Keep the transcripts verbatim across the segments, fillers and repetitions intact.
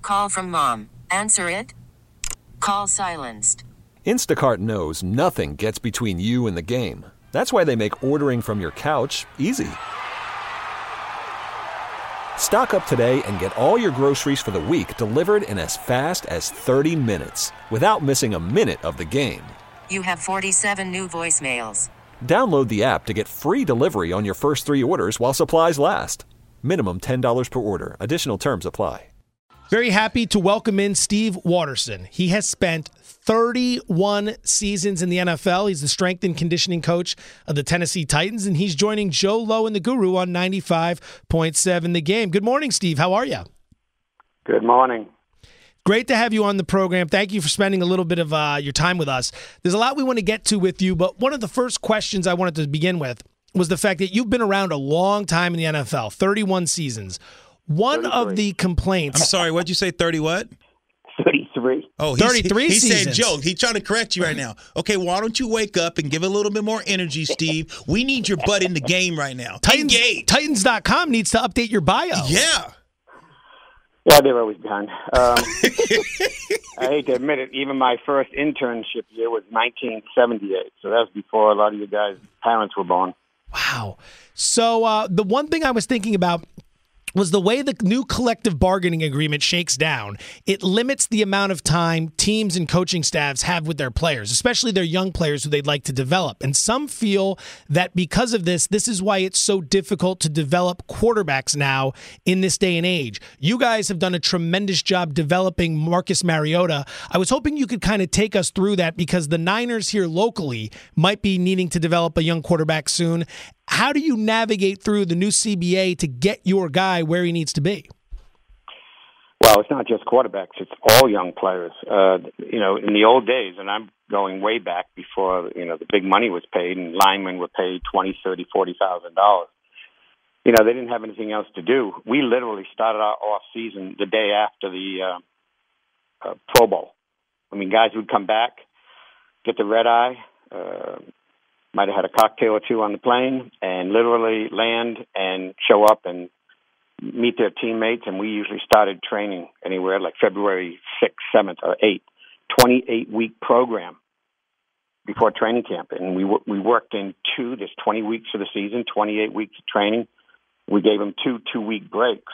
Call from mom. Answer it. Call silenced. Instacart knows nothing gets between you and the game. That's why they make ordering from your couch easy. Stock up today and get all your groceries for the week delivered in as fast as thirty minutes without missing a minute of the game. You have forty-seven new voicemails. Download the app to get free delivery on your first three orders while supplies last. Minimum ten dollars per order. Additional terms apply. Very happy to welcome in Steve Watterson. He has spent thirty-one seasons in the N F L. He's the strength and conditioning coach of the Tennessee Titans, and he's joining Joe Lowe and the Guru on ninety-five point seven The Game. Good morning, Steve. How are you? Good morning. Great to have you on the program. Thank you for spending a little bit of uh, your time with us. There's a lot we want to get to with you, but one of the first questions I wanted to begin with was the fact that you've been around a long time in the N F L, thirty-one seasons. One thirty-three. of the complaints... I'm sorry, what'd you say, thirty what? thirty-three. Oh, he's, thirty-three he, he said seasons. Joe. He's trying to correct you right now. Okay, why don't you wake up and give a little bit more energy, Steve? We need your butt in the game right now. Titans, Engage. Titans dot com needs to update your bio. Yeah. Yeah, they're always behind. Um, I hate to admit it, even my first internship year was nineteen seventy-eight, so that was before a lot of you guys' parents were born. Wow. So uh, the one thing I was thinking about was the way the new collective bargaining agreement shakes down. It limits the amount of time teams and coaching staffs have with their players, especially their young players who they'd like to develop. And some feel that because of this, this is why it's so difficult to develop quarterbacks now in this day and age. You guys have done a tremendous job developing Marcus Mariota. I was hoping you could kind of take us through that because the Niners here locally might be needing to develop a young quarterback soon. How do you navigate through the new C B A to get your guy where he needs to be? Well, it's not just quarterbacks; it's all young players. Uh, you know, in the old days, and I'm going way back before you know the big money was paid, and linemen were paid twenty, thirty, forty thousand dollars. You know, they didn't have anything else to do. We literally started our off season the day after the uh, uh, Pro Bowl. I mean, guys would come back, get the red eye. Uh, might have had a cocktail or two on the plane and literally land and show up and meet their teammates. And we usually started training anywhere like February sixth, seventh, or eighth, twenty-eight week program before training camp. And we we worked in two, there's twenty weeks of the season, twenty-eight weeks of training. We gave them two two-week breaks.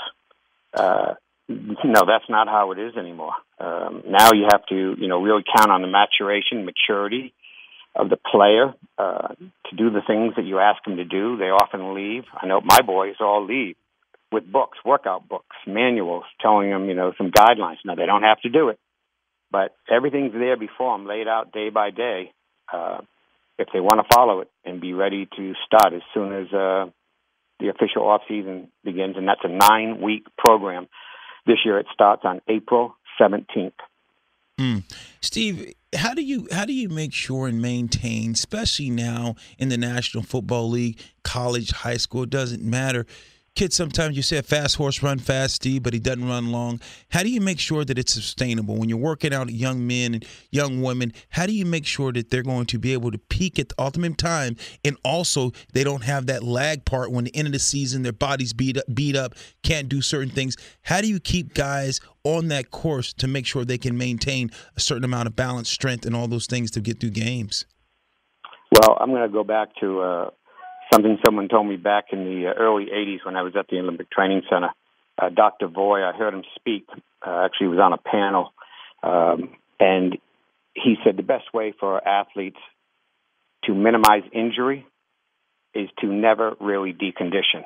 Uh, no, that's not how it is anymore. Um, now you have to, you know, really count on the maturation, maturity of the player uh, to do the things that you ask them to do. They often leave. I know my boys all leave with books, workout books, manuals, telling them, you know, some guidelines. Now, they don't have to do it, but everything's there before them, laid out day by day, uh, if they want to follow it and be ready to start as soon as uh, the official off-season begins, and that's a nine-week program. This year it starts on April seventeenth. Mm. Steve, how do you how do you make sure and maintain, especially now in the National Football League, college, high school, it doesn't matter. Kids, sometimes you say a fast horse run fast, Steve, but he doesn't run long. How do you make sure that it's sustainable? When you're working out young men and young women, how do you make sure that they're going to be able to peak at the ultimate time and also they don't have that lag part when the end of the season, their body's beat up, beat up, can't do certain things? How do you keep guys on that course to make sure they can maintain a certain amount of balance, strength, and all those things to get through games? Well, I'm going to go back to uh, something someone told me back in the early eighties when I was at the Olympic Training Center. Uh, Doctor Voy, I heard him speak. Uh, actually, he was on a panel, um, and he said the best way for athletes to minimize injury is to never really decondition.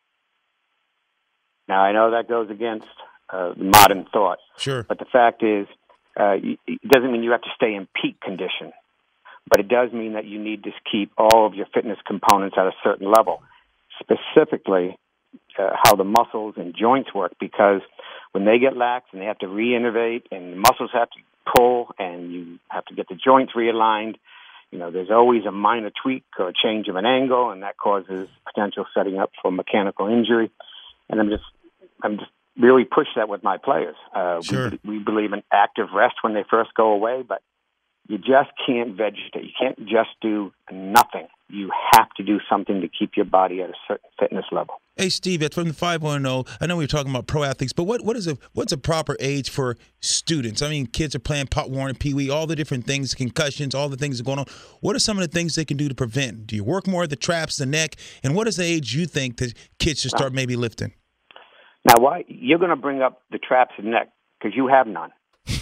Now, I know that goes against uh, modern thought, sure, but the fact is, uh, it doesn't mean you have to stay in peak condition. But it does mean that you need to keep all of your fitness components at a certain level, specifically uh, how the muscles and joints work, because when they get lax and they have to re-innovate and the muscles have to pull and you have to get the joints realigned, you know, there's always a minor tweak or a change of an angle, and that causes potential setting up for mechanical injury. And I'm just, I'm just really push that with my players. Uh, sure. we, we believe in active rest when they first go away, but you just can't vegetate. You can't just do nothing. You have to do something to keep your body at a certain fitness level. Hey, Steve, from the five one zero, I know we were talking about pro athletes, but what, what is a what's a proper age for students? I mean, kids are playing Pop Warner, Pee Wee, all the different things, concussions, all the things that are going on. What are some of the things they can do to prevent? Do you work more at the traps, the neck? And what is the age you think that kids should start maybe lifting? Now, why you're going to bring up the traps and neck because you have none.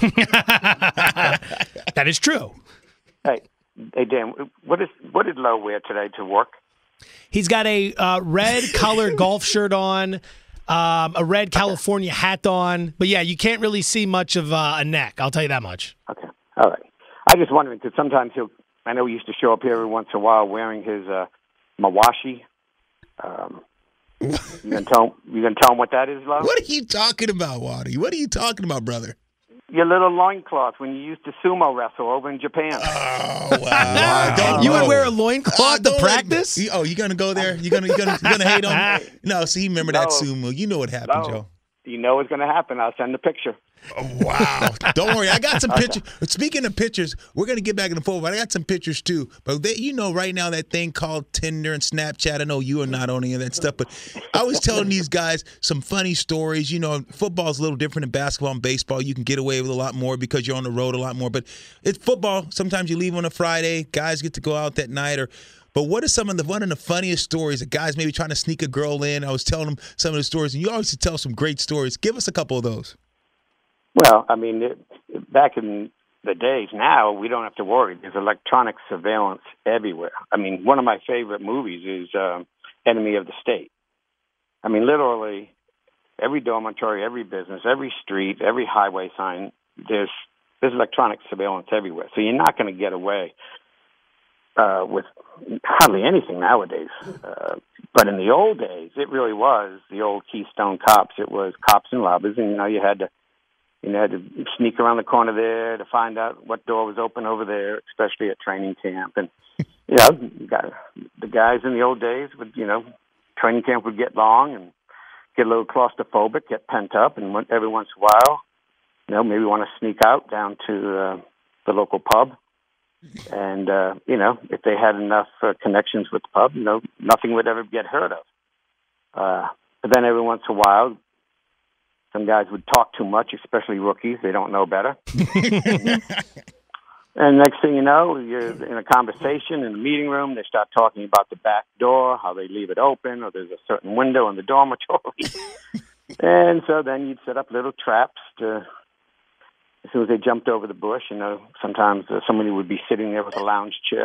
That is true. Hey, hey, Dan, what is what did Lowe wear today to work? He's got a uh, red color golf shirt on, um, a red California hat on. But, yeah, you can't really see much of uh, a neck. I'll tell you that much. Okay. All right. I just wondering because sometimes he'll – I know he used to show up here every once in a while wearing his uh, Mawashi. Um, you going to tell you gonna tell him what that is, Lo? What are you talking about, Waddy? What are you talking about, brother? Your little loincloth when you used to sumo wrestle over in Japan. Oh, wow. Don't, You would no. wear a loincloth Uh, to don't practice? Let, oh, you going to go there? You going to you gonna, you gonna hate on me? No, see, remember that No. sumo. You know what happened, No. Joe. You know what's going to happen. I'll send a picture. Oh, wow. Don't worry. I got some pictures. Speaking of pictures, we're going to get back in the fold, but I got some pictures too. But they, you know right now that thing called Tinder and Snapchat, I know you are not on any of that stuff, but I was telling these guys some funny stories. You know, football is a little different than basketball and baseball. You can get away with a lot more because you're on the road a lot more. But it's football. Sometimes you leave on a Friday. Guys get to go out that night or But what are some of the one of the funniest stories that guys maybe trying to sneak a girl in? I was telling them some of the stories, and you always tell some great stories. Give us a couple of those. Well, I mean, it, back in the days, now we don't have to worry. There's electronic surveillance everywhere. I mean, one of my favorite movies is um, Enemy of the State. I mean, literally, every dormitory, every business, every street, every highway sign, there's there's electronic surveillance everywhere. So you're not going to get away uh, with hardly anything nowadays. Uh, but in the old days, it really was the old Keystone Cops. It was cops and robbers, and you know you had to. You know, had to sneak around the corner there to find out what door was open over there, especially at training camp. And, you know, the guys in the old days would, you know, training camp would get long and get a little claustrophobic, get pent up, and every once in a while, you know, maybe want to sneak out down to uh, the local pub. And, uh, you know, if they had enough uh, connections with the pub, you know, nothing would ever get heard of. Uh, but then every once in a while, some guys would talk too much, especially rookies. They don't know better. And next thing you know, you're in a conversation in the meeting room. They start talking about the back door, how they leave it open, or there's a certain window in the dormitory. And so then you'd set up little traps to, as soon as they jumped over the bush, you know, sometimes uh, somebody would be sitting there with a lounge chair.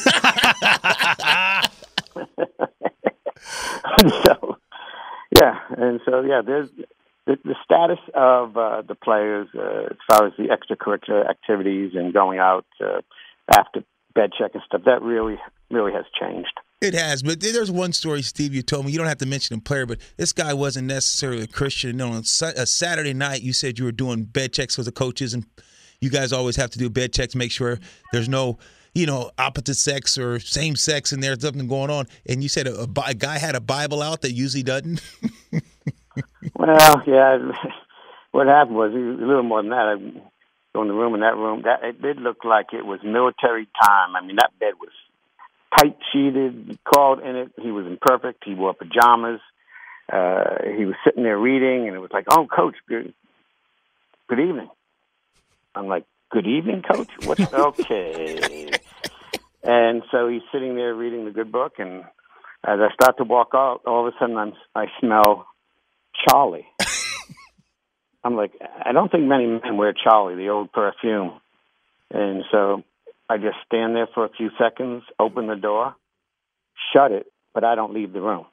And so, yeah, and so, yeah, there's... The, the status of uh, the players uh, as far as the extracurricular activities and going out uh, after bed check and stuff, that really, really has changed. It has, but there's one story, Steve, you told me. You don't have to mention the player, but this guy wasn't necessarily a Christian. You know, on a Saturday night, you said you were doing bed checks with the coaches, and you guys always have to do bed checks, make sure there's no, you know, opposite sex or same sex and there's something going on. And you said a, a, a guy had a Bible out that usually doesn't. Well, yeah, what happened was a little more than that. I go in the room, in that room, that it did look like it was military time. I mean, that bed was tight sheeted. He crawled in it. He was imperfect. He wore pajamas. Uh, he was sitting there reading, and it was like, "Oh, Coach, good, good evening." I'm like, "Good evening, Coach. What's okay?" And so he's sitting there reading the good book, and as I start to walk out, all of a sudden I'm, I smell Charlie. I'm like, I don't think many men wear Charlie, the old perfume. And so I just stand there for a few seconds, open the door, shut it, but I don't leave the room.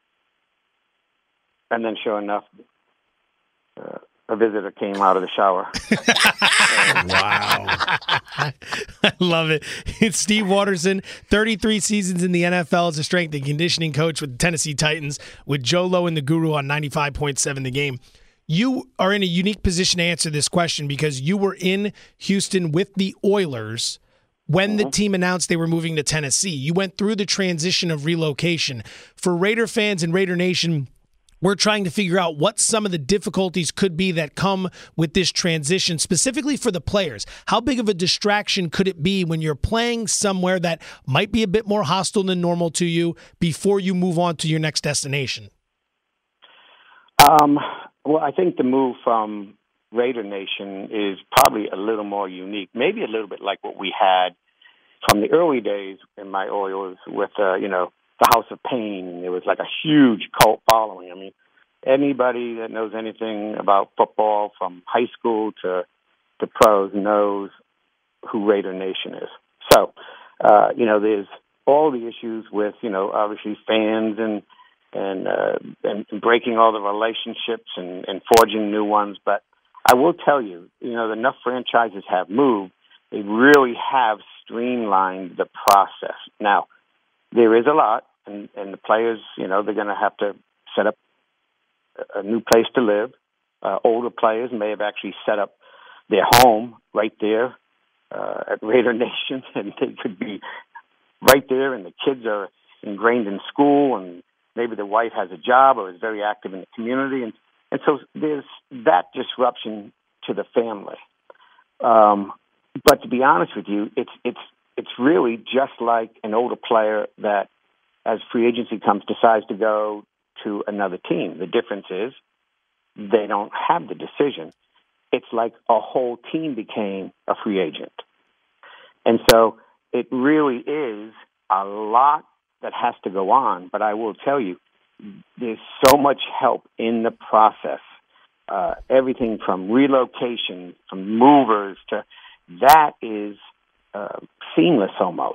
And then sure enough, uh, a visitor came out of the shower. Wow. I love it. It's Steve Waterson, thirty-three seasons in the N F L as a strength and conditioning coach with the Tennessee Titans, with Joe Lowe and the Guru on ninety-five point seven The Game. You are in a unique position to answer this question because you were in Houston with the Oilers when the team announced they were moving to Tennessee. You went through the transition of relocation. For Raider fans and Raider Nation, we're trying to figure out what some of the difficulties could be that come with this transition, specifically for the players. How big of a distraction could it be when you're playing somewhere that might be a bit more hostile than normal to you before you move on to your next destination? Um, well, I think the move from Raider Nation is probably a little more unique, maybe a little bit like what we had from the early days in my Orioles with, uh, you know, the House of Pain. There was like a huge cult following. I mean, anybody that knows anything about football from high school to, to pros knows who Raider Nation is. So, uh, you know, there's all the issues with, you know, obviously fans and and uh, and breaking all the relationships and, and forging new ones. But I will tell you, you know, enough franchises have moved. They really have streamlined the process. Now, there is a lot, and, and the players, you know, they're going to have to set up a new place to live. Uh, older players may have actually set up their home right there uh, at Raider Nation, and they could be right there, and the kids are ingrained in school, and maybe the wife has a job or is very active in the community. And, and so there's that disruption to the family. Um, but to be honest with you, it's it's it's really just like an older player that, as free agency comes, decides to go to another team. The difference is they don't have the decision. It's like a whole team became a free agent. And so it really is a lot that has to go on. But I will tell you, there's so much help in the process. Uh, everything from relocation, from movers to that is uh, seamless almost.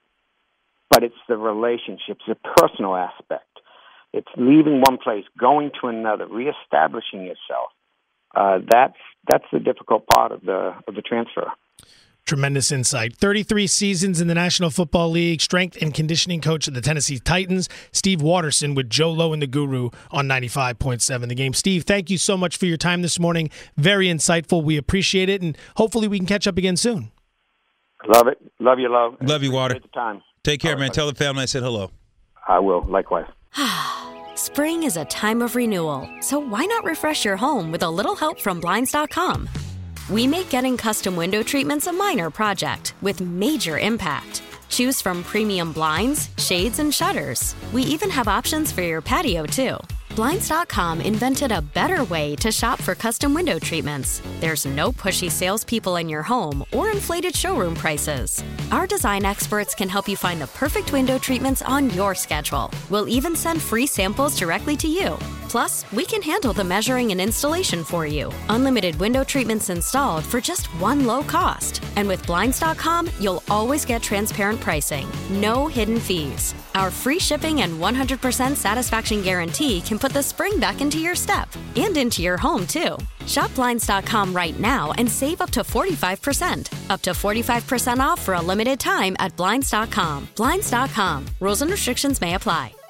But it's the relationships, the personal aspect. It's leaving one place, going to another, reestablishing yourself. Uh, that's that's the difficult part of the of the transfer. Tremendous insight. thirty-three seasons in the National Football League, strength and conditioning coach of the Tennessee Titans, Steve Watterson with Joe Lowe and the Guru on ninety-five point seven The Game. Steve, thank you so much for your time this morning. Very insightful. We appreciate it, and hopefully we can catch up again soon. Love it. Love you, Love. Love you, Water. The time. Take care, All man. right. Tell the family I said hello. I will. Likewise. Spring is a time of renewal, so why not refresh your home with a little help from Blinds dot com? We make getting custom window treatments a minor project with major impact. Choose from premium blinds, shades, and shutters. We even have options for your patio, too. Blinds dot com invented a better way to shop for custom window treatments. There's no pushy salespeople in your home or inflated showroom prices. Our design experts can help you find the perfect window treatments on your schedule. We'll even send free samples directly to you. Plus, we can handle the measuring and installation for you. Unlimited window treatments installed for just one low cost. And with Blinds dot com, you'll always get transparent pricing. No hidden fees. Our free shipping and one hundred percent satisfaction guarantee can put the spring back into your step and into your home, too. Shop Blinds dot com right now and save up to forty-five percent. Up to forty-five percent off for a limited time at Blinds dot com. Blinds dot com. Rules and restrictions may apply.